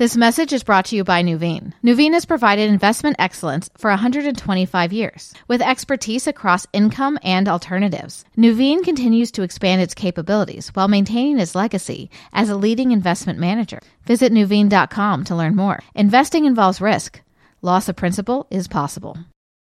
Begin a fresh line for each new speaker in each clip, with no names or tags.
This message is brought to you by Nuveen. Nuveen has provided investment excellence for 125 years, with expertise across income and alternatives. Nuveen continues to expand its capabilities while maintaining its legacy as a leading investment manager. Visit Nuveen.com to learn more. Investing involves risk. Loss of principal is possible.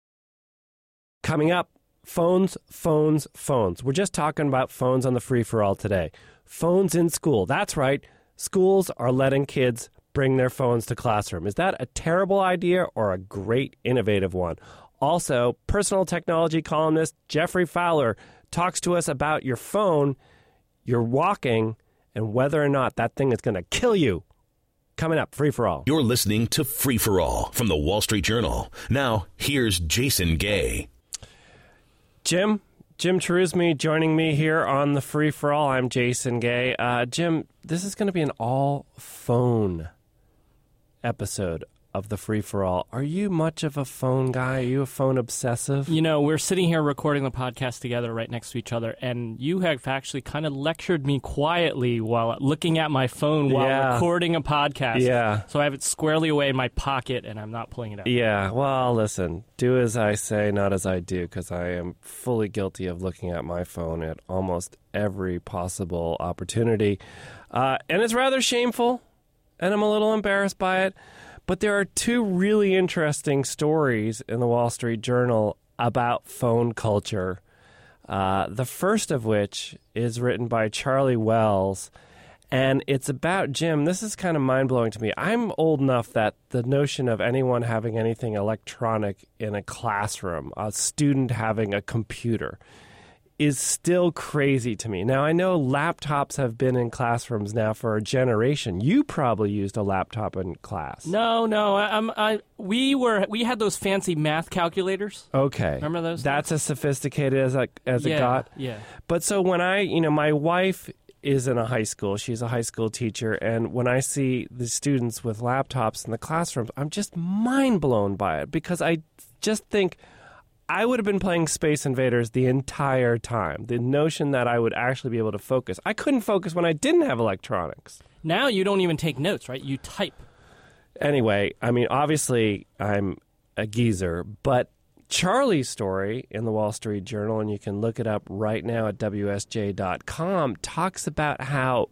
Coming up, phones. We're just talking about phones on the free-for-all today. Phones in school. That's right. Schools are letting kids bring their phones to classroom. Is that a terrible idea or a great innovative one? Also, personal technology columnist Jeffrey Fowler talks to us about your phone, your walking, and whether or not that thing is going to kill you. Coming up, Free for All.
You're listening to Free for All from the Wall Street Journal. Now, here's Jason Gay.
Jim Cherusmi joining me here on the Free for All. I'm Jason Gay. Jim, this is going to be an all-phone episode of the Free for All. Are you much of a phone guy? Are you a phone obsessive?
You know, we're sitting here recording the podcast together right next to each other, and you have actually kind of lectured me quietly while looking at my phone while recording a podcast.
Yeah.
So I have it squarely away in my pocket, and I'm not pulling it out.
Yeah. Well, listen, do as I say, not as I do, because I am fully guilty of looking at my phone at almost every possible opportunity. And it's rather shameful, and I'm a little embarrassed by it. But there are two really interesting stories in the Wall Street Journal about phone culture. The first of which is written by Charlie Wells, and it's about Jim. This is kind of mind-blowing to me. I'm old enough that the notion of anyone having anything electronic in a classroom, a student having a computer, is still crazy to me. Now, I know laptops have been in classrooms now for a generation. You probably used a laptop in class.
No. We had those fancy math calculators.
Okay.
Remember those?
That's as sophisticated as it got?
Yeah.
But so when my wife is in a high school. She's a high school teacher. And when I see the students with laptops in the classrooms, I'm just mind blown by it because I just think I would have been playing Space Invaders the entire time. The notion that I would actually be able to focus. I couldn't focus when I didn't have electronics.
Now you don't even take notes, right? You type.
Anyway, I mean, obviously I'm a geezer, but Charlie's story in the Wall Street Journal, and you can look it up right now at WSJ.com, talks about how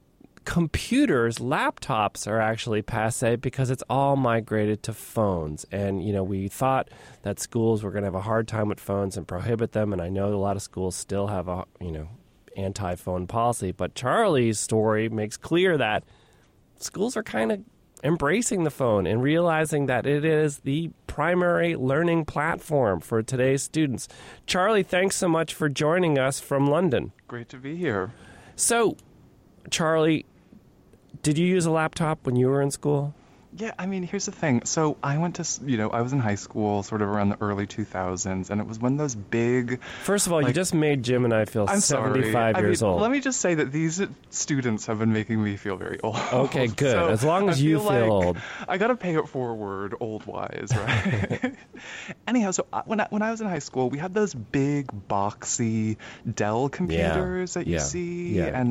computers, laptops are actually passé because it's all migrated to phones. And, we thought that schools were going to have a hard time with phones and prohibit them. And I know a lot of schools still have a, anti-phone policy. But Charlie's story makes clear that schools are kind of embracing the phone and realizing that it is the primary learning platform for today's students. Charlie, thanks so much for joining us from London.
Great to be here.
So, Charlie, did you use a laptop when you were in school?
Yeah, I mean, here's the thing. So I went to, I was in high school sort of around the early 2000s, and it was when those big...
First of all, you just made Jim and I feel 75 years old.
Let me just say that these students have been making me feel very old.
Okay, good.
So
as long as you feel old.
I got to pay it forward old-wise, right? Anyhow, so when I was in high school, we had those big, boxy Dell computers that you see, and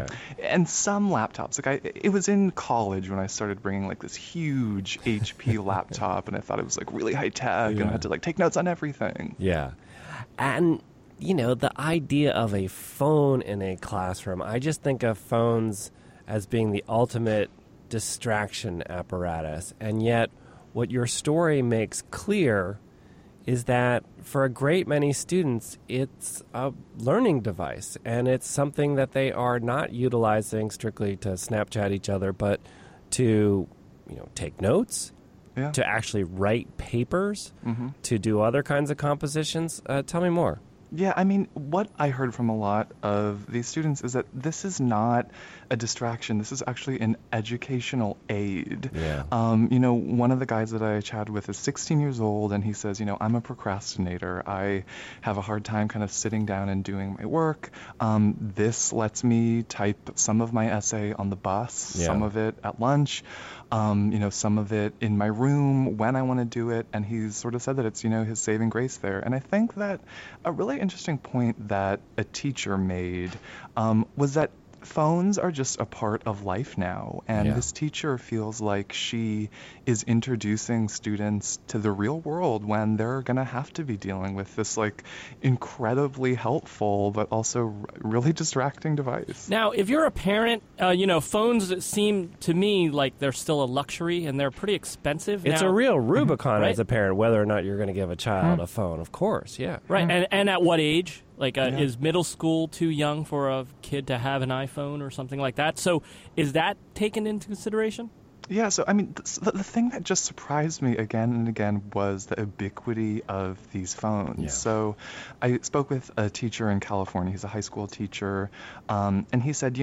some laptops. It was in college when I started bringing this huge HP laptop, and I thought it was really high tech, and I had to take notes on everything.
Yeah, and the idea of a phone in a classroom, I just think of phones as being the ultimate distraction apparatus, and yet what your story makes clear is that for a great many students, it's a learning device, and it's something that they are not utilizing strictly to Snapchat each other, but to take notes, to actually write papers, to do other kinds of compositions. Tell me more.
Yeah, I mean, what I heard from a lot of these students is that this is not a distraction. This is actually an educational aid.
Yeah.
One of the guys that I chatted with is 16 years old, and he says, I'm a procrastinator. I have a hard time kind of sitting down and doing my work. This lets me type some of my essay on the bus, some of it at lunch, some of it in my room when I want to do it. And he's sort of said that it's, his saving grace there. And I think that a really interesting point that a teacher made was that phones are just a part of life now, and this teacher feels like she is introducing students to the real world when they're going to have to be dealing with this like incredibly helpful but also really distracting device.
Now, if you're a parent, phones seem to me like they're still a luxury and they're pretty expensive.
It's
now.
A real Rubicon
right?
as a parent, whether or not you're going to give a child a phone, of course,
Right, and at what age? Like, is middle school too young for a kid to have an iPhone or something like that? So is that taken into consideration?
Yeah, so I mean, the thing that just surprised me again and again was the ubiquity of these phones.
Yeah.
So I spoke with a teacher in California. He's a high school teacher, and he said,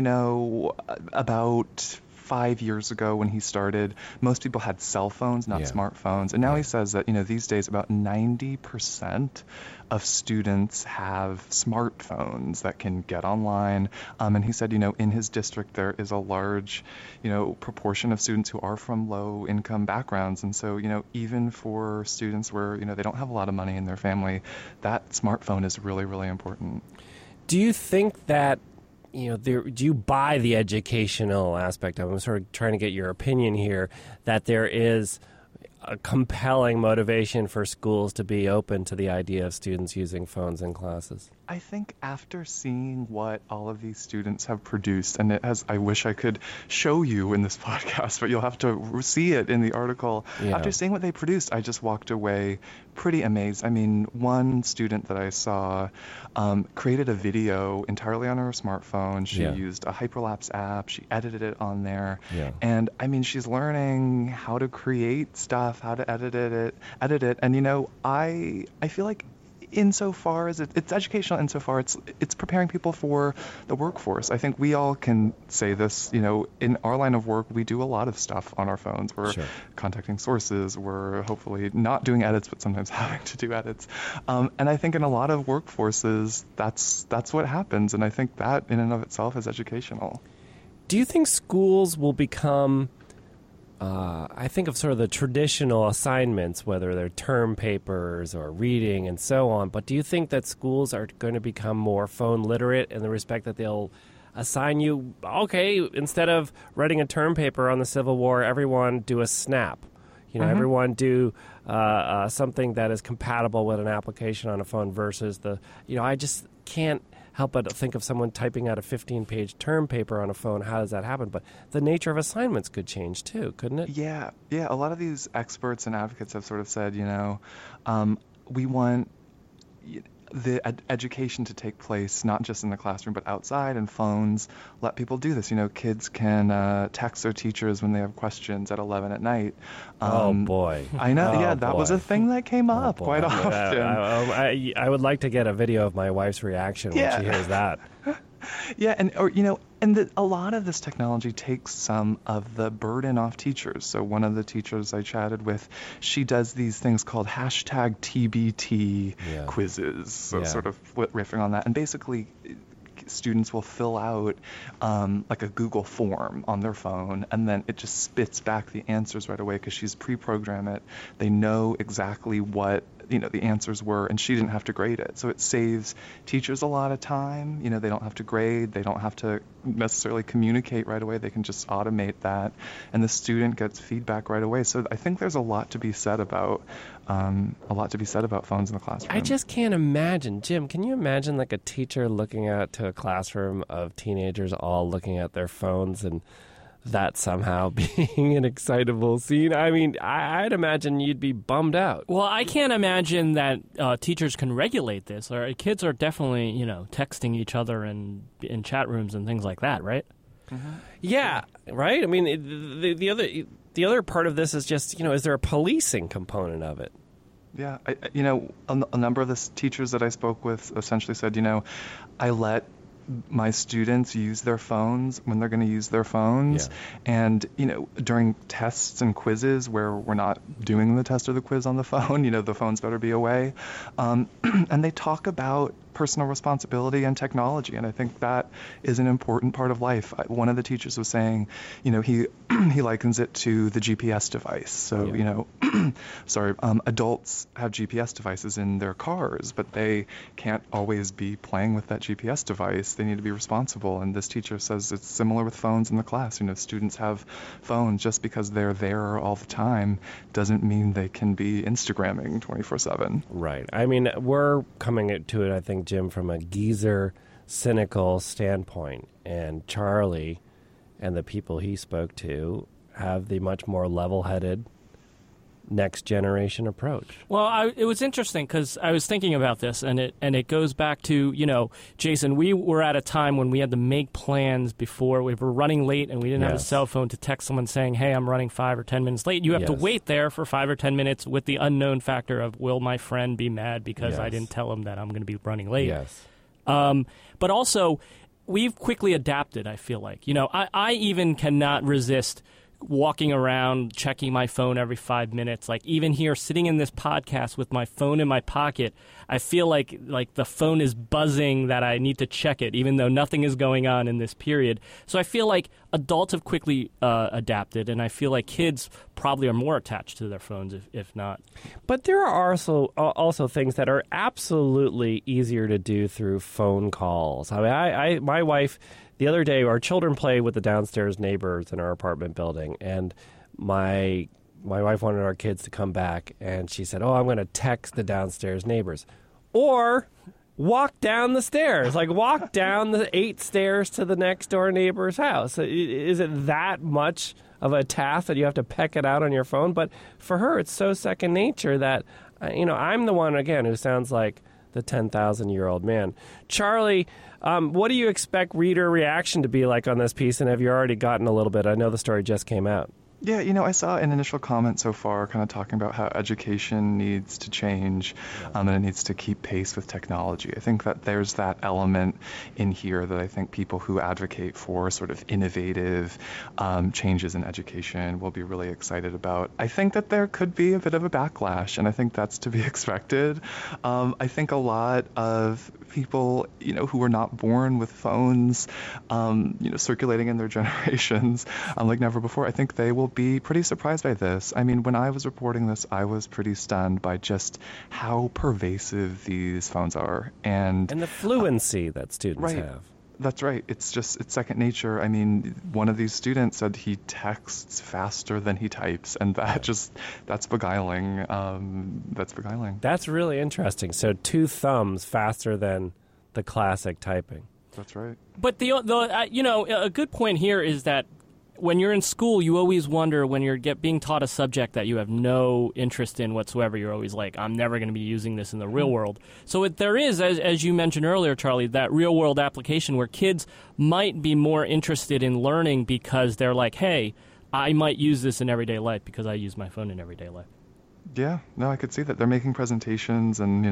about 5 years ago when he started, most people had cell phones, not smartphones. And now he says that, these days about 90% of students have smartphones that can get online. And he said, in his district there is a large, proportion of students who are from low income backgrounds. And so, even for students where, they don't have a lot of money in their family, that smartphone is really, really important.
Do you think that do you buy the educational aspect of it? I'm sort of trying to get your opinion here, that there is a compelling motivation for schools to be open to the idea of students using phones in classes?
I think after seeing what all of these students have produced, and I wish I could show you in this podcast, but you'll have to see it in the article. Yeah. After seeing what they produced, I just walked away pretty amazed. I mean, one student that I saw created a video entirely on her smartphone. She used a hyperlapse app. She edited it on there. Yeah. And I mean, she's learning how to create stuff, how to edit it. And I feel like insofar as it's educational, insofar it's preparing people for the workforce. I think we all can say this, in our line of work, we do a lot of stuff on our phones. We're contacting sources, we're hopefully not doing edits, but sometimes having to do edits. And I think in a lot of workforces, that's what happens. And I think that in and of itself is educational.
Do you think schools will become... I think of sort of the traditional assignments, whether they're term papers or reading and so on, but do you think that schools are going to become more phone literate in the respect that they'll assign you, okay, instead of writing a term paper on the Civil War, everyone do a snap? Everyone do something that is compatible with an application on a phone versus I just can't help but think of someone typing out a 15-page term paper on a phone. How does that happen? But the nature of assignments could change too, couldn't it?
Yeah. A lot of these experts and advocates have sort of said, we want the education to take place not just in the classroom but outside, and phones let people do this. Kids can text their teachers when they have questions at 11 at night.
Oh boy,
I know. That was a thing that came up quite often.
I would like to get a video of my wife's reaction when she hears that.
Yeah, a lot of this technology takes some of the burden off teachers. So one of the teachers I chatted with, she does these things called #TBT quizzes. So sort of riffing on that, and basically students will fill out like a Google form on their phone, and then it just spits back the answers right away because she's pre-programmed it. They know exactly what the answers were, and she didn't have to grade it. So it saves teachers a lot of time. They don't have to grade. They don't have to necessarily communicate right away. They can just automate that, and the student gets feedback right away. So I think there's a lot to be said about phones in the classroom.
I just can't imagine. Jim, can you imagine like a teacher looking out to a classroom of teenagers all looking at their phones and that somehow being an excitable scene? I mean, I'd imagine you'd be bummed out.
Well, I can't imagine that teachers can regulate this. Or kids are definitely, texting each other in chat rooms and things like that, right?
Mm-hmm. Yeah, right? I mean, the other part of this is just, is there a policing component of it?
Yeah, a number of the teachers that I spoke with essentially said, I let my students use their phones when they're going to use their phones. And, during tests and quizzes where we're not doing the test or the quiz on the phone, the phones better be away. And they talk about personal responsibility and technology, and I think that is an important part of life. One of the teachers was saying, he likens it to the GPS device. So, adults have GPS devices in their cars, but they can't always be playing with that GPS device. they need to be responsible. And this teacher says it's similar with phones in the class. Students have phones. Just because they're there all the time doesn't mean they can be Instagramming 24/7.
Right. I mean, we're coming to it, I think, Jim, from a geezer, cynical standpoint. And Charlie and the people he spoke to have the much more level-headed next generation approach.
Well, it was interesting because I was thinking about this, and it goes back to, Jason, we were at a time when we had to make plans before. We were running late, and we didn't have a cell phone to text someone saying, hey, I'm running 5 or 10 minutes late. You have to wait there for 5 or 10 minutes with the unknown factor of, will my friend be mad because I didn't tell him that I'm going to be running late?
Yes.
But also, we've quickly adapted, I feel like. I even cannot resist walking around, checking my phone every 5 minutes. Like, even here, sitting in this podcast with my phone in my pocket, I feel like the phone is buzzing that I need to check it, even though nothing is going on in this period. So I feel like adults have quickly adapted, and I feel like kids probably are more attached to their phones, if not.
But there are also things that are absolutely easier to do through phone calls. I mean, my wife... The other day, our children play with the downstairs neighbors in our apartment building, and my wife wanted our kids to come back, and she said, I'm going to text the downstairs neighbors. Or walk down the stairs, walk down the 8 stairs to the next door neighbor's house. Is it that much of a task that you have to peck it out on your phone? But for her, it's so second nature that, I'm the one, again, who sounds like the 10,000-year-old man. Charlie, what do you expect reader reaction to be like on this piece, and have you already gotten a little bit? I know the story just came out.
Yeah, I saw an initial comment so far kind of talking about how education needs to change and it needs to keep pace with technology. I think that there's that element in here that I think people who advocate for sort of innovative changes in education will be really excited about. I think that there could be a bit of a backlash, and I think that's to be expected. I think a lot of people, who were not born with phones, circulating in their generations like never before, I think they will be pretty surprised by this. I mean, when I was reporting this, I was pretty stunned by just how pervasive these phones are. And
the fluency that students have.
That's right. It's second nature. I mean, one of these students said he texts faster than he types, and that's beguiling. That's beguiling.
That's really interesting. So 2 thumbs faster than the classic typing.
That's right.
But a good point here is that when you're in school, you always wonder when you're being taught a subject that you have no interest in whatsoever. You're always like, I'm never going to be using this in the real world. So there is, as you mentioned earlier, Charlie, that real world application where kids might be more interested in learning because they're like, hey, I might use this in everyday life because I use my phone in everyday life.
Yeah, no, I could see that. They're making presentations, and,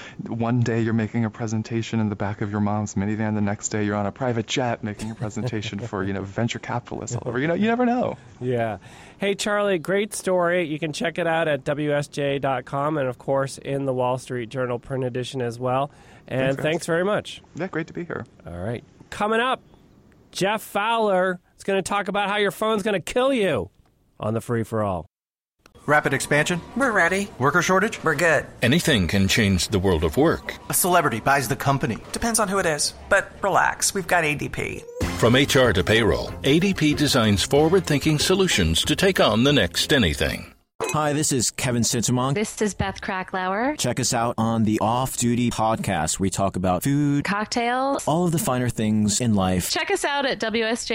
one day you're making a presentation in the back of your mom's minivan. The next day you're on a private jet making a presentation for, venture capitalists all over. You never know.
Yeah. Hey, Charlie, great story. You can check it out at WSJ.com and, of course, in the Wall Street Journal print edition as well. And thanks very much.
Yeah, great to be here.
All right. Coming up, Jeff Fowler is going to talk about how your phone's going to kill you on the Free for All.
Rapid expansion?
We're ready.
Worker shortage?
We're good.
Anything can change the world of work.
A celebrity buys the company.
Depends on who it is. But relax, we've got ADP.
From HR to payroll, ADP designs forward-thinking solutions to take on the next anything.
Hi, this is Kevin Sintamong.
This is Beth Kracklauer.
Check us out on the Off Duty Podcast. We talk about food,
cocktails,
all of the finer things in life.
Check us out at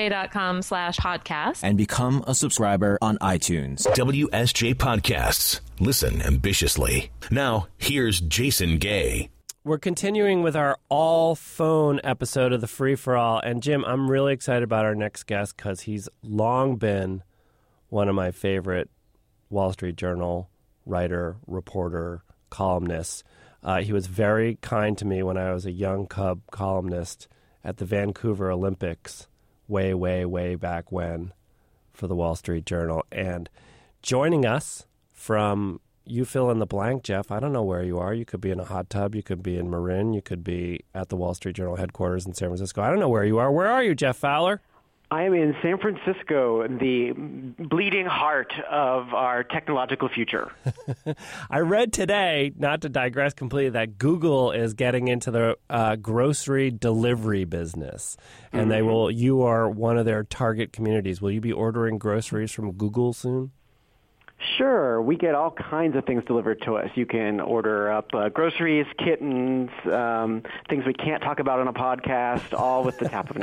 WSJ.com/podcast.
And become a subscriber on iTunes.
WSJ Podcasts. Listen ambitiously. Now, here's Jason Gay.
We're continuing with our all-phone episode of the Free for All. And, Jim, I'm really excited about our next guest because he's long been one of my favorite Wall Street Journal writer, reporter, columnist. He was very kind to me when I was a young cub columnist at the Vancouver Olympics way, way, way back when for the Wall Street Journal. And joining us from, you fill in the blank, Jeff, I don't know where you are. You could be in a hot tub. You could be in Marin. You could be at the Wall Street Journal headquarters in San Francisco. I don't know where you are. Where are you, Jeff Fowler?
I am in San Francisco, the bleeding heart of our technological future.
I read today, not to digress completely, that Google is getting into the grocery delivery business, and you are one of their target communities. Will you be ordering groceries from Google soon?
Sure. We get all kinds of things delivered to us. You can order up groceries, kittens, things we can't talk about on a podcast, all with the tap of an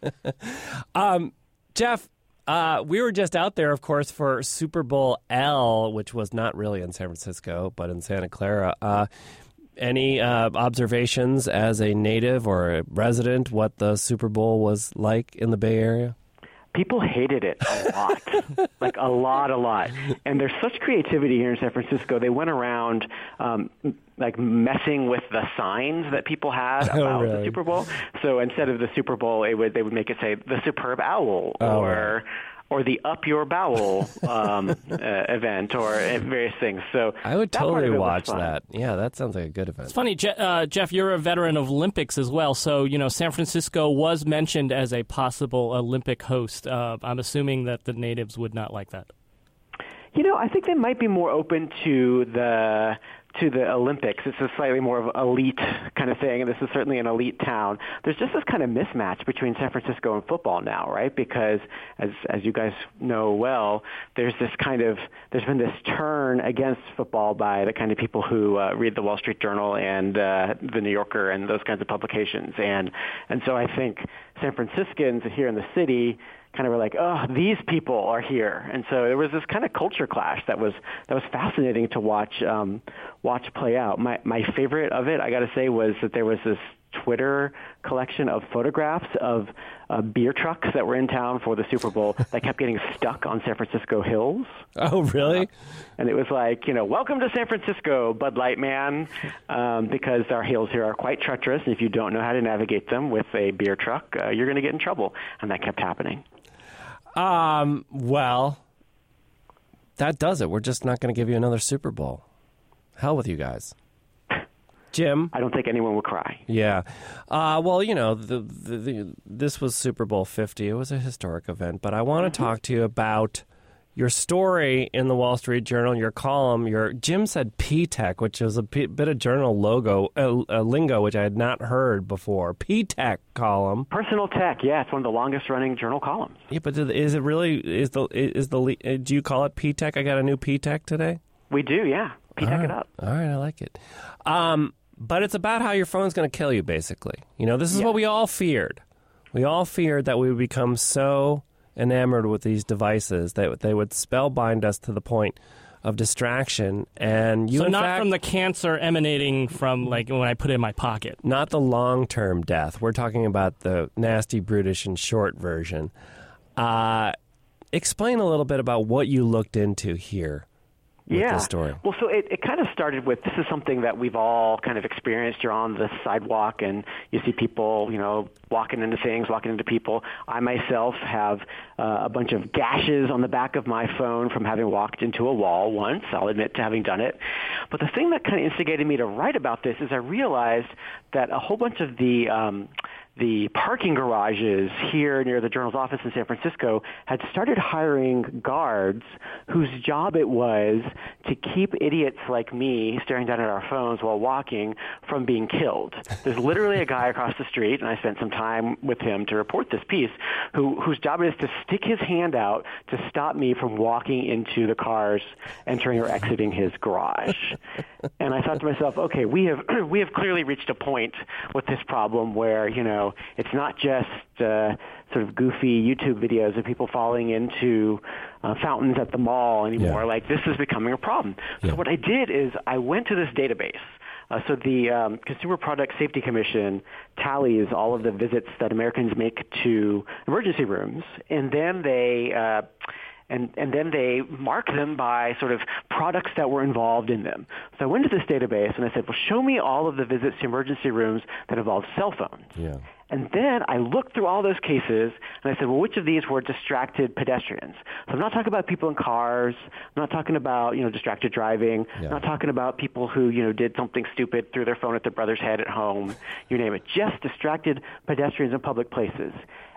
app.
Jeff, we were just out there, of course, for Super Bowl L, which was not really in San Francisco, but in Santa Clara. Any observations as a native or a resident what the Super Bowl was like in the Bay Area?
People hated it a lot, like a lot. And there's such creativity here in San Francisco. They went around like messing with the signs that people had about the Super Bowl. So instead of the Super Bowl, they would make it say the Superb Owl or the Up Your Bowel event or various things. So
I would totally watch that. Yeah, that sounds like a good event.
It's funny, Jeff, you're a veteran of Olympics as well. So, San Francisco was mentioned as a possible Olympic host. I'm assuming that the natives would not like that.
I think they might be more open to the Olympics. It's a slightly more of elite kind of thing, and this is certainly an elite town. There's just this kind of mismatch between San Francisco and football now, right? Because as you guys know well, there's been this turn against football by the kind of people who read the Wall Street Journal and the New Yorker and those kinds of publications, and so I think San Franciscans here in the city kind of were like, oh, these people are here, and so there was this kind of culture clash that was fascinating to watch play out. My favorite of it, I got to say, was that there was this Twitter collection of photographs of beer trucks that were in town for the Super Bowl that kept getting stuck on San Francisco hills.
Oh, really?
And it was like, welcome to San Francisco, Bud Light man, because our hills here are quite treacherous, and if you don't know how to navigate them with a beer truck, you're going to get in trouble. And that kept happening.
Well, that does it. We're just not going to give you another Super Bowl. Hell with you guys. Jim?
I don't think anyone will cry.
Yeah. Well, this was Super Bowl 50. It was a historic event. But I want to talk to you about your story in the Wall Street Journal, your column. Jim said P-Tech, which is a bit of journal lingo, which I had not heard before. P-Tech column.
Personal tech, yeah. It's one of the longest-running journal columns.
Yeah, but is it really, do you call it P-Tech? I got a new P-Tech today?
We do, yeah. P-Tech it up.
All right, I like it. But it's about how your phone's going to kill you, basically. This is what we all feared. We all feared that we would become so enamored with these devices that they would spellbind us to the point of distraction. And
so not from the cancer emanating from, like, when I put it in my pocket.
Not the long-term death. We're talking about the nasty, brutish, and short version. Explain a little bit about what you looked into here.
Yeah.
Story.
Well, so it kind of started with, this is something that we've all kind of experienced. You're on the sidewalk and you see people, walking into things, walking into people. I myself have a bunch of gashes on the back of my phone from having walked into a wall once. I'll admit to having done it. But the thing that kind of instigated me to write about this is I realized that a whole bunch of the parking garages here near the Journal's office in San Francisco had started hiring guards whose job it was to keep idiots like me staring down at our phones while walking from being killed. There's literally a guy across the street, and I spent some time with him to report this piece, whose job it is to stick his hand out to stop me from walking into the cars entering or exiting his garage. And I thought to myself, okay, we have clearly reached a point with this problem where, it's not just sort of goofy YouTube videos of people falling into fountains at the mall anymore.
Yeah.
Like, this is becoming a problem. Yeah. So what I did is I went to this database. So the Consumer Product Safety Commission tallies all of the visits that Americans make to emergency rooms, and then they and then they mark them by sort of products that were involved in them. So I went to this database and I said, well, show me all of the visits to emergency rooms that involved cell phones.
Yeah.
And then I looked through all those cases, and I said, well, which of these were distracted pedestrians? So I'm not talking about people in cars. I'm not talking about, distracted driving. Yeah. I'm not talking about people who, did something stupid, threw their phone at their brother's head at home, you name it. Just distracted pedestrians in public places.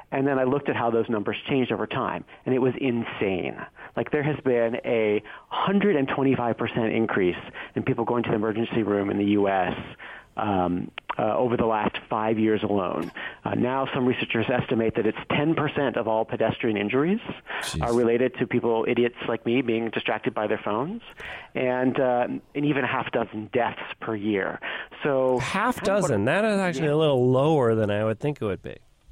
And then I looked at how those numbers changed over time, and it was insane. Like there has been a 125% increase in people going to the emergency room in the U.S. Over the last 5 years alone. Now some researchers estimate that it's 10% of all pedestrian injuries are related to people, idiots like me, being distracted by their phones, and even a half dozen deaths per year. So
half dozen? That is actually a little lower than I would think it would be.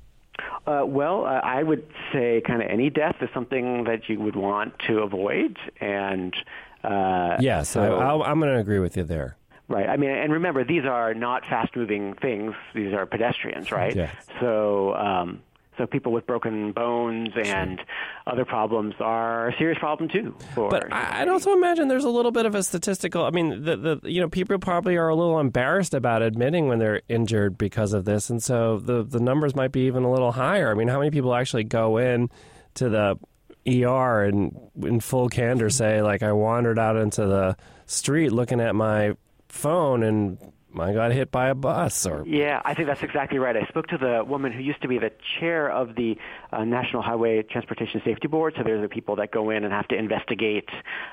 I would say kind of any death is something that you would want to avoid. And
I'm going to agree with you there.
Right. I mean, and remember, these are not fast-moving things. These are pedestrians, right?
Yes.
So people with broken bones and other problems are a serious problem too.
But I'd also imagine there's a little bit of a statistical. I mean, the people probably are a little embarrassed about admitting when they're injured because of this, and so the numbers might be even a little higher. I mean, how many people actually go in to the ER and in full candor say, like, I wandered out into the street looking at my phone and I got hit by a bus?
Yeah, I think that's exactly right. I spoke to the woman who used to be the chair of the National Highway Transportation Safety Board. So there's the people that go in and have to investigate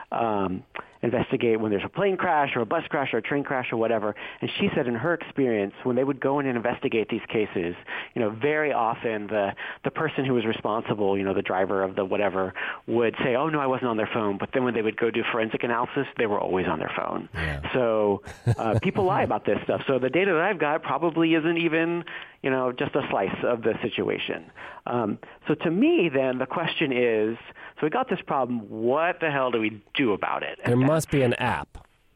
when there's a plane crash or a bus crash or a train crash or whatever. And she said in her experience, when they would go in and investigate these cases, very often the person who was responsible, the driver of the whatever, would say, oh, no, I wasn't on their phone. But then when they would go do forensic analysis, they were always on their phone. Yeah. So people lie about this stuff. So the data that I've got probably isn't even, just a slice of the situation. So to me, then, the question is, so we got this problem, what the hell do we do about it?
There must be an app.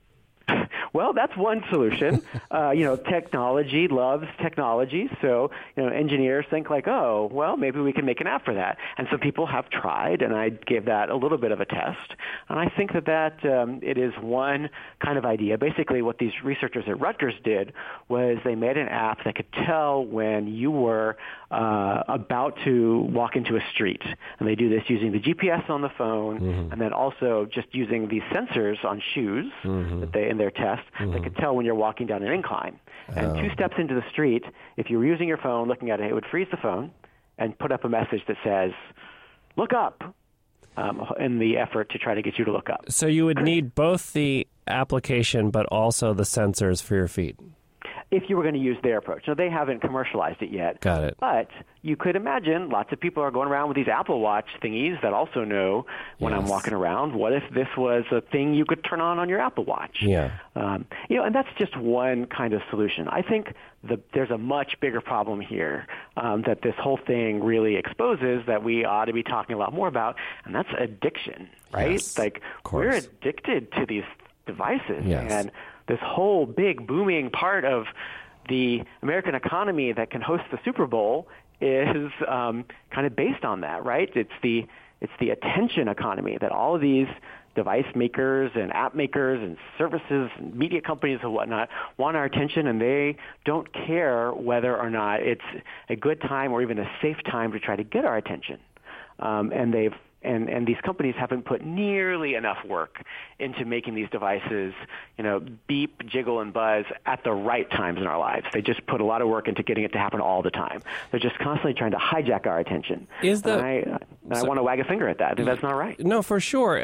Well, that's one solution. Technology loves technology. So, engineers think like, oh, well, maybe we can make an app for that. And some people have tried, and I gave that a little bit of a test. And I think that it is one kind of idea. Basically, what these researchers at Rutgers did was they made an app that could tell when you were about to walk into a street. And they do this using the GPS on the phone, and then also just using these sensors on shoes that they in their test that could tell when you're walking down an incline. And 2 steps into the street, if you were using your phone, looking at it, it would freeze the phone and put up a message that says, look up, in the effort to try to get you to look up.
So you would need both the application but also the sensors for your feet.
If you were going to use their approach. Now, they haven't commercialized it yet.
Got it.
But you could imagine lots of people are going around with these Apple Watch thingies that also know when I'm walking around. What if this was a thing you could turn on your Apple Watch?
Yeah.
And that's just one kind of solution. I think there's a much bigger problem here that this whole thing really exposes that we ought to be talking a lot more about, and that's addiction, right?
Yes,
like, we're addicted to these devices.
Yes.
And this whole big booming part of the American economy that can host the Super Bowl is kind of based on that, right? It's the attention economy that all of these device makers and app makers and services and media companies and whatnot want our attention, and they don't care whether or not it's a good time or even a safe time to try to get our attention. And these companies haven't put nearly enough work into making these devices, beep, jiggle, and buzz at the right times in our lives. They just put a lot of work into getting it to happen all the time. They're just constantly trying to hijack our attention. I want to wag a finger at that. I think that's not right.
No, for sure.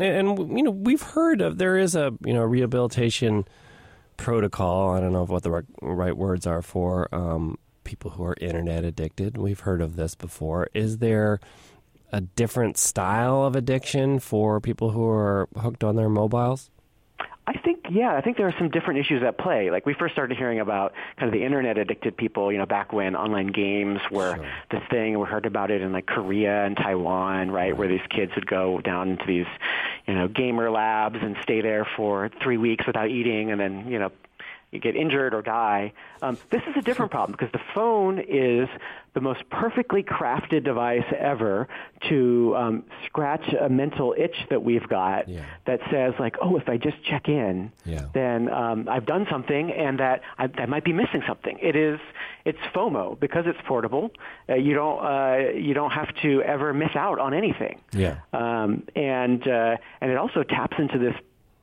And we've heard of there is a rehabilitation protocol. I don't know what the right words are for people who are internet addicted. We've heard of this before. Is there a different style of addiction for people who are hooked on their mobiles?
I think there are some different issues at play. Like, we first started hearing about kind of the internet addicted people, back when online games were this thing, and we heard about it in like Korea and Taiwan, right, where these kids would go down into these, gamer labs and stay there for 3 weeks without eating, and then, you get injured or die. This is a different problem because the phone is the most perfectly crafted device ever to scratch a mental itch that we've got that says, like, oh, if I just check in, then I've done something, and that I might be missing something. It's FOMO because it's portable. You don't have to ever miss out on anything.
Yeah.
And it also taps into this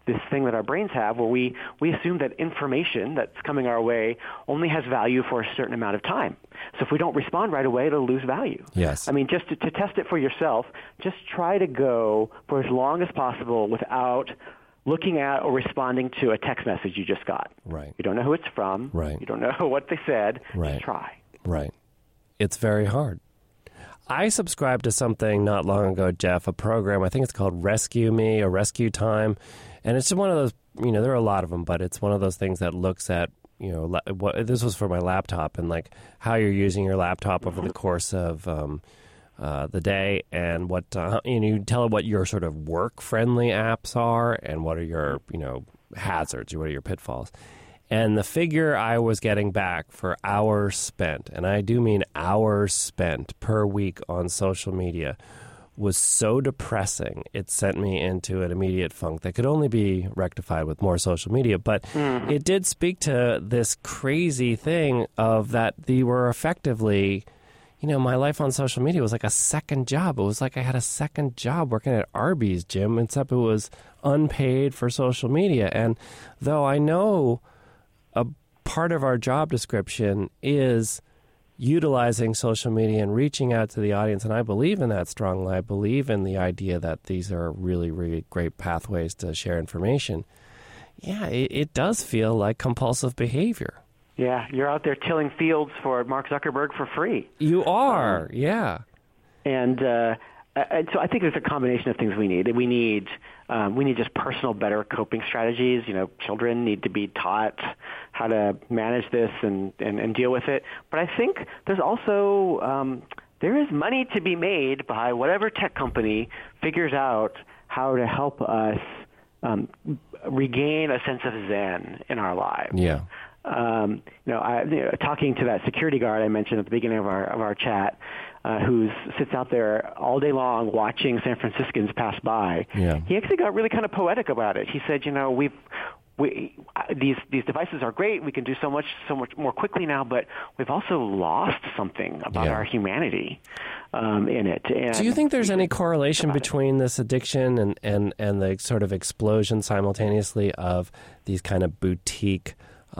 this thing that our brains have where we assume that information that's coming our way only has value for a certain amount of time. So if we don't respond right away, it'll lose value.
Yes.
I mean, just to test it for yourself, just try to go for as long as possible without looking at or responding to a text message you just got.
Right.
You don't know who it's from.
Right.
You don't know what they said.
Right.
Just try.
Right. It's very hard. I subscribed to something not long ago, Jeff, a program, I think it's called Rescue Me or Rescue Time. And it's just one of those, there are a lot of them, but it's one of those things that looks at, this was for my laptop and like how you're using your laptop over the course of the day and what, you tell it what your sort of work-friendly apps are and what are your, hazards or what are your pitfalls. And the figure I was getting back for hours spent, and I do mean hours spent per week on social media, was so depressing, it sent me into an immediate funk that could only be rectified with more social media. But it did speak to this crazy thing of that they were effectively, my life on social media was like a second job. It was like I had a second job working at Arby's, Jim, except it was unpaid for social media. And though I know a part of our job description is utilizing social media and reaching out to the audience, and I believe in that strongly. I believe in the idea that these are really, really great pathways to share information. Yeah, it does feel like compulsive behavior.
Yeah, you're out there tilling fields for Mark Zuckerberg for free.
You are, yeah.
And so I think there's a combination of things we need. We need just personal, better coping strategies. Children need to be taught how to manage this and deal with it. But I think there's also there is money to be made by whatever tech company figures out how to help us regain a sense of zen in our lives.
Yeah.
Talking to that security guard I mentioned at the beginning of our chat, who sits out there all day long watching San Franciscans pass by.
Yeah.
He actually got really kind of poetic about it. He said, these devices are great. We can do so much more quickly now, but we've also lost something about our humanity in it. And
do you think there's any correlation between this addiction and the sort of explosion simultaneously of these kind of boutique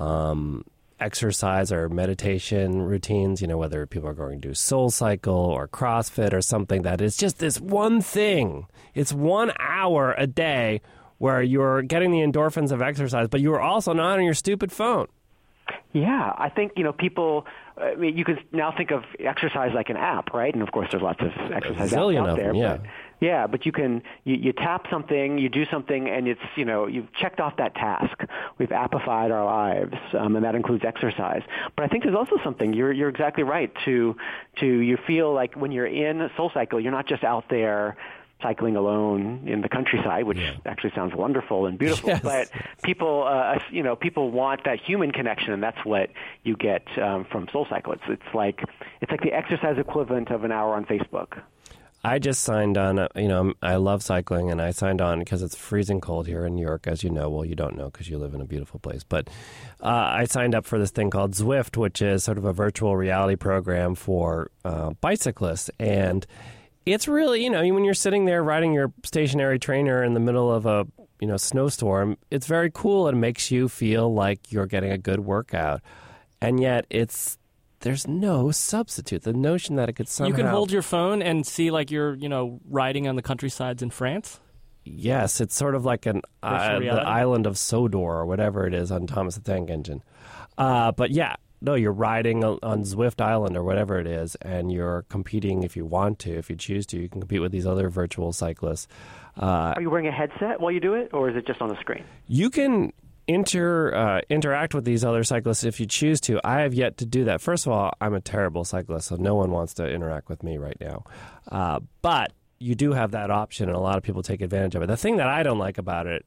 exercise or meditation routines, whether people are going to do SoulCycle or CrossFit or something that is just this one thing. It's 1 hour a day where you're getting the endorphins of exercise, but you're also not on your stupid phone.
Yeah, I think, people, you could now think of exercise like an app, right? And of course there's lots of exercise apps out there.
Yeah.
But you can, you tap something, you do something, and it's, you've checked off that task. We've appified our lives, and that includes exercise. But I think there's also something, you're exactly right, to you feel like when you're in SoulCycle, you're not just out there cycling alone in the countryside, which actually sounds wonderful and beautiful. Yes. But people want that human connection, and that's what you get from SoulCycle. It's like the exercise equivalent of an hour on Facebook.
I just signed on, I love cycling, and I signed on because it's freezing cold here in New York, as you know. Well, you don't know because you live in a beautiful place. But I signed up for this thing called Zwift, which is sort of a virtual reality program for bicyclists. And it's really, when you're sitting there riding your stationary trainer in the middle of a, snowstorm, it's very cool and makes you feel like you're getting a good workout. And yet there's no substitute. The notion that it could somehow...
You can hold your phone and see like you're, riding on the countrysides in France?
Yes, it's sort of like the island of Sodor or whatever it is on Thomas the Tank Engine. But yeah, no, you're riding on Zwift Island or whatever it is, and you're competing if you want to. If you choose to, you can compete with these other virtual cyclists.
Are you wearing a headset while you do it, or is it just on the screen?
You can interact with these other cyclists if you choose to. I have yet to do that. First of all, I'm a terrible cyclist, so no one wants to interact with me right now. But you do have that option, and a lot of people take advantage of it. The thing that I don't like about it,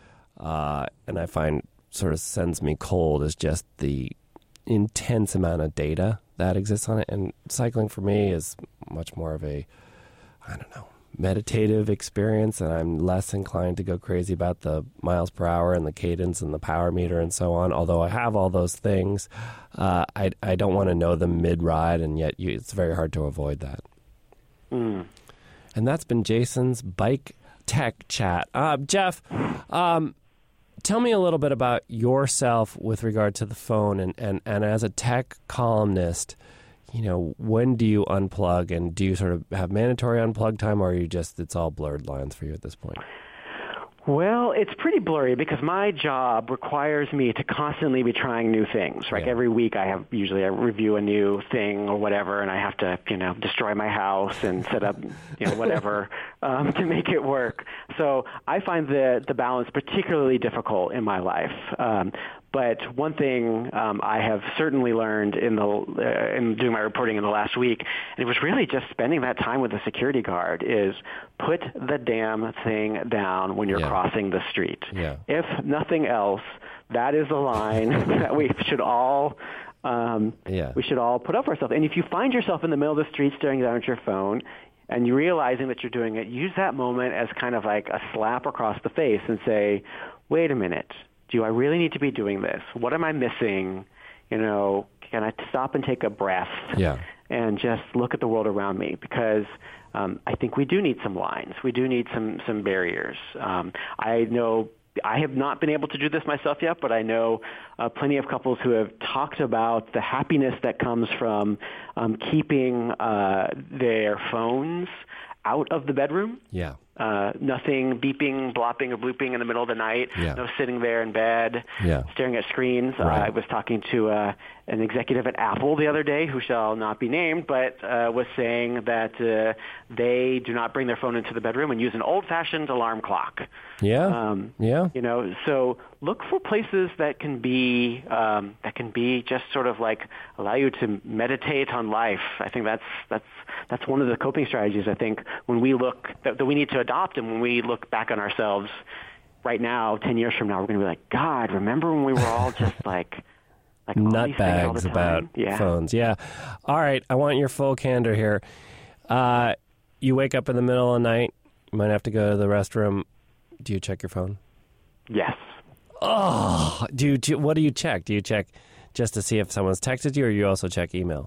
and I find sort of sends me cold, is just the intense amount of data that exists on it. And cycling for me is much more of a, meditative experience, and I'm less inclined to go crazy about the miles per hour and the cadence and the power meter and so on. Although I have all those things, I don't want to know them mid-ride, and yet it's very hard to avoid that. And that's been Jason's Bike Tech Chat. Jeff, tell me a little bit about yourself with regard to the phone, and as a tech columnist, when do you unplug, and do you sort of have mandatory unplug time, or are you just, it's all blurred lines for you at this point?
Well, it's pretty blurry because my job requires me to constantly be trying new things. Right?
Yeah.
Every week I review a new thing or whatever, and I have to, destroy my house and set up, whatever to make it work. So I find the balance particularly difficult in my life. But one thing I have certainly learned in doing my reporting in the last week, and it was really just spending that time with the security guard, is put the damn thing down when you're crossing the street.
Yeah.
If nothing else, that is a line that we should all put up for ourselves. And if you find yourself in the middle of the street staring down at your phone, and you're realizing that you're doing it, use that moment as kind of like a slap across the face and say, wait a minute. Do I really need to be doing this? What am I missing? Can I stop and take a breath and just look at the world around me? Because I think we do need some lines. We do need some barriers. I know I have not been able to do this myself yet, but I know plenty of couples who have talked about the happiness that comes from keeping their phones out of the bedroom.
Yeah.
Nothing beeping, blopping, or blooping in the middle of the night.
Yeah.
No sitting there in bed, staring at screens.
Right.
I was talking to an executive at Apple the other day, who shall not be named, but was saying that they do not bring their phone into the bedroom and use an old-fashioned alarm clock.
Yeah.
So look for places that can be just sort of like allow you to meditate on life. I think that's one of the coping strategies. I think when we look that we need to adopt, and when we look back on ourselves right now, 10 years from now, we're going to be like, God, remember when we were all just like
nutbags about phones? Yeah. All right. I want your full candor here. You wake up in the middle of the night. You might have to go to the restroom. Do you check your phone?
Yes.
Oh, what do you check? Do you check just to see if someone's texted you, or you also check email?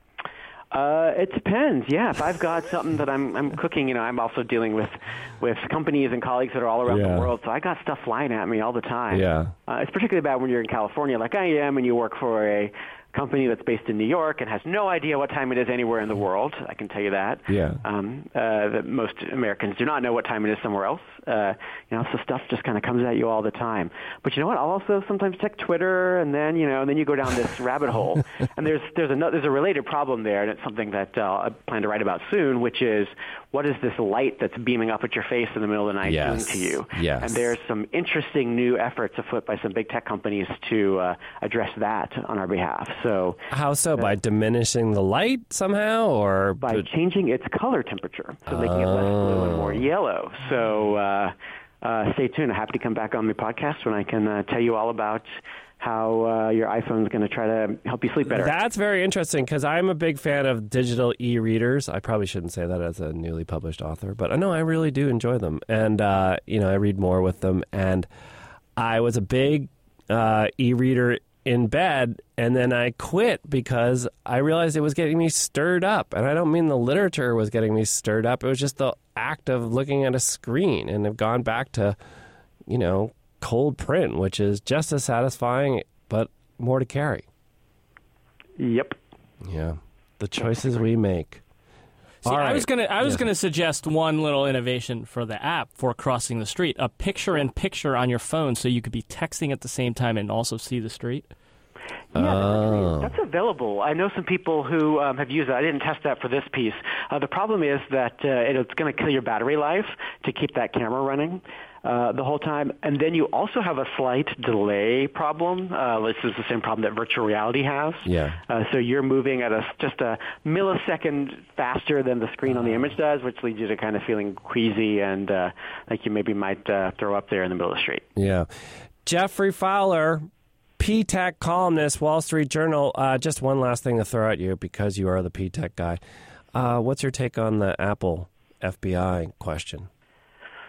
It depends. Yeah, if I've got something that I'm cooking, I'm also dealing with companies and colleagues that are all around the world, so I got stuff flying at me all the time.
Yeah.
It's particularly bad when you're in California, like I am, and you work for a company that's based in New York and has no idea what time it is anywhere in the world. I can tell you that.
Yeah.
That most Americans do not know what time it is somewhere else. So stuff just kind of comes at you all the time. But you know what? I'll also sometimes check Twitter, and then you go down this rabbit hole. And there's a related problem there, and it's something that I plan to write about soon, which is, what is this light that's beaming up at your face in the middle of the night doing to you?
Yes.
And there's some interesting new efforts afoot by some big tech companies to address that on our behalf. So
how so? By diminishing the light somehow, or
by changing its color temperature, so making it less blue and more yellow. So stay tuned. I'm happy to come back on the podcast when I can tell you all about how your iPhone is going to try to help you sleep better.
That's very interesting, because I'm a big fan of digital e-readers. I probably shouldn't say that as a newly published author, but I know I really do enjoy them. And, I read more with them. And I was a big e-reader in bed, and then I quit because I realized it was getting me stirred up. And I don't mean the literature was getting me stirred up. It was just the act of looking at a screen, and I've gone back to, cold print, which is just as satisfying, but more to carry.
Yep.
Yeah. The choices we make.
See, I was gonna suggest one little innovation for the app for crossing the street: a picture-in-picture on your phone, so you could be texting at the same time and also see the street.
Yeah, that's available. I know some people who have used it. I didn't test that for this piece. The problem is that it's going to kill your battery life to keep that camera running the whole time. And then you also have a slight delay problem. This is the same problem that virtual reality has.
Yeah.
So you're moving at just a millisecond faster than the screen on the image does, which leads you to kind of feeling queasy and like you maybe might throw up there in the middle of the street.
Yeah. Jeffrey Fowler, P-Tech columnist, Wall Street Journal. Just one last thing to throw at you, because you are the P-Tech guy. What's your take on the Apple FBI question?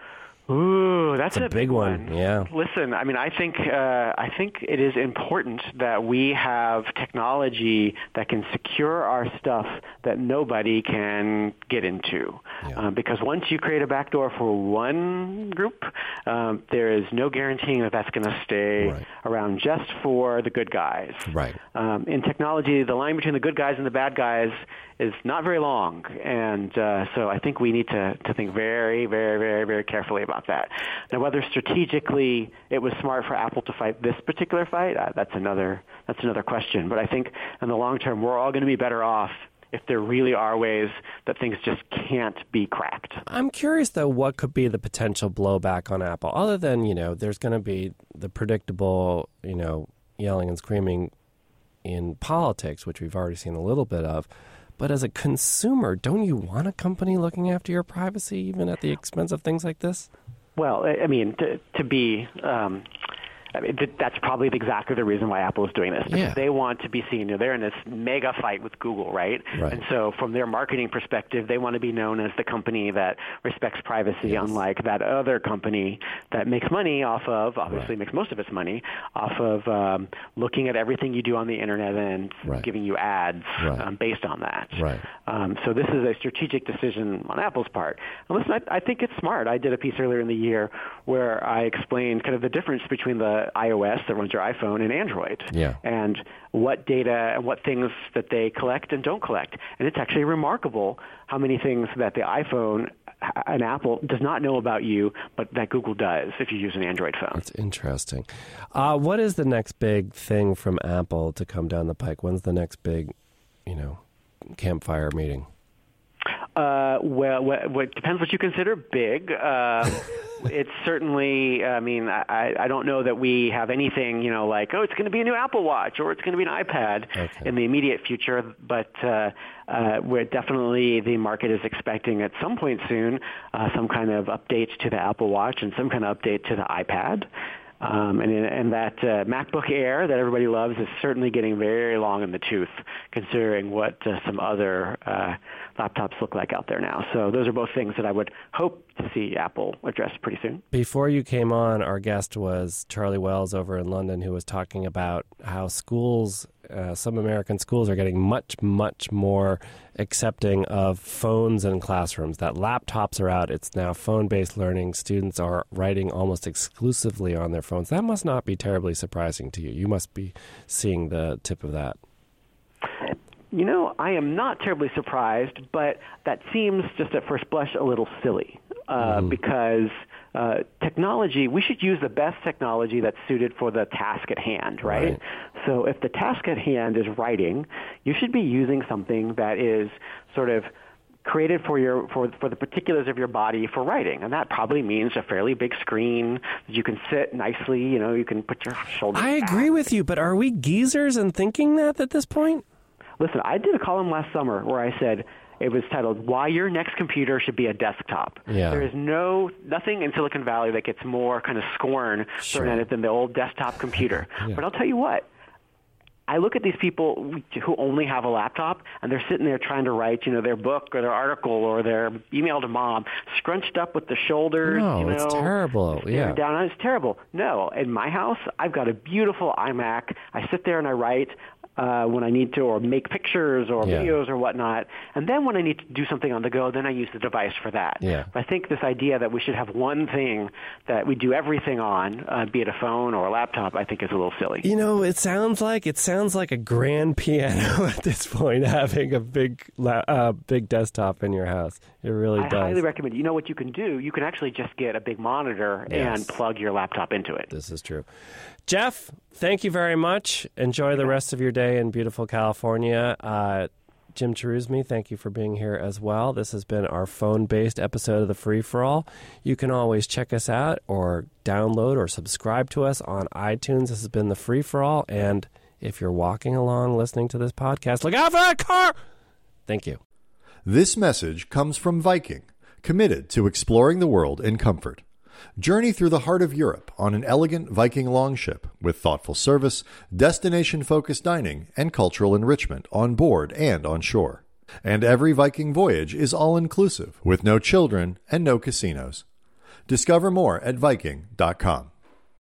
Ooh, that's
a big one. Yeah.
Listen, I mean, I think it is important that we have technology that can secure our stuff that nobody can get into.
Yeah.
Because once you create a backdoor for one group, there is no guaranteeing that that's going to stay around just for the good guys.
Right.
In technology, the line between the good guys and the bad guys is not very long, and so I think we need to think very, very, very, very carefully about that. Now, whether strategically it was smart for Apple to fight this particular fight, that's another question. But I think in the long term, we're all going to be better off if there really are ways that things just can't be cracked.
I'm curious, though, what could be the potential blowback on Apple, other than, there's going to be the predictable, yelling and screaming in politics, which we've already seen a little bit of. But as a consumer, don't you want a company looking after your privacy, even at the expense of things like this?
Well, I mean, to be... that's probably exactly the reason why Apple is doing this. Because they want to be seen. They're in this mega fight with Google, right? And so from their marketing perspective, they want to be known as the company that respects privacy, unlike that other company that makes money off of, obviously makes most of its money, off of looking at everything you do on the Internet and giving you ads based on that. So this is a strategic decision on Apple's part. And listen, I think it's smart. I did a piece earlier in the year where I explained kind of the difference between the iOS that runs your iPhone and Android, and what data and what things that they collect and don't collect. And it's actually remarkable how many things that the iPhone and Apple does not know about you, but that Google does if you use an Android phone.
That's interesting. What is the next big thing from Apple to come down the pike? When's the next big, campfire meeting?
Well, it depends what you consider big. It's certainly, I don't know that we have anything, like, it's going to be a new Apple Watch or it's going to be an iPad in the immediate future. But we're definitely, the market is expecting at some point soon some kind of updates to the Apple Watch and some kind of update to the iPad. And that MacBook Air that everybody loves is certainly getting very long in the tooth, considering what some other laptops look like out there now. So those are both things that I would hope to see Apple address pretty soon.
Before you came on, our guest was Charlie Wells over in London, who was talking about how schools, some American schools, are getting much, much more accepting of phones in classrooms, that laptops are out. It's now phone-based learning. Students are writing almost exclusively on their phones. That must not be terribly surprising to you. You must be seeing the tip of that.
I am not terribly surprised, but that seems just at first blush a little silly because technology, we should use the best technology that's suited for the task at hand, right? So if the task at hand is writing, you should be using something that is sort of created for the particulars of your body for writing, and that probably means a fairly big screen that you can sit nicely. You can put your shoulders.
I agree with you, but are we geezers in thinking that at this point?
Listen, I did a column last summer where I said it was titled "Why Your Next Computer Should Be a Desktop." There is nothing in Silicon Valley that gets more kind of scorn thrown at it than the old desktop computer. But I'll tell you what. I look at these people who only have a laptop, and they're sitting there trying to write, their book or their article or their email to mom, scrunched up with the shoulders.
No, it's terrible.
Down, and it's terrible. No, in my house, I've got a beautiful iMac. I sit there and I write when I need to, or make pictures or videos or whatnot. And then when I need to do something on the go, then I use the device for that. But I think this idea that we should have one thing that we do everything on, be it a phone or a laptop, I think is a little silly.
It sounds like a grand piano at this point, having a big desktop in your house. It really does.
I highly recommend it. You know what you can do? You can actually just get a big monitor and plug your laptop into it.
This is true. Jeff, thank you very much. Enjoy the rest of your day in beautiful California. Jim Cherusmi, thank you for being here as well. This has been our phone-based episode of The Free For All. You can always check us out or download or subscribe to us on iTunes. This has been The Free For All. And if you're walking along listening to this podcast, look out for that car! Thank you.
This message comes from Viking, committed to exploring the world in comfort. Journey through the heart of Europe on an elegant Viking longship with thoughtful service, destination-focused dining, and cultural enrichment on board and on shore. And every Viking voyage is all-inclusive with no children and no casinos. Discover more at Viking.com.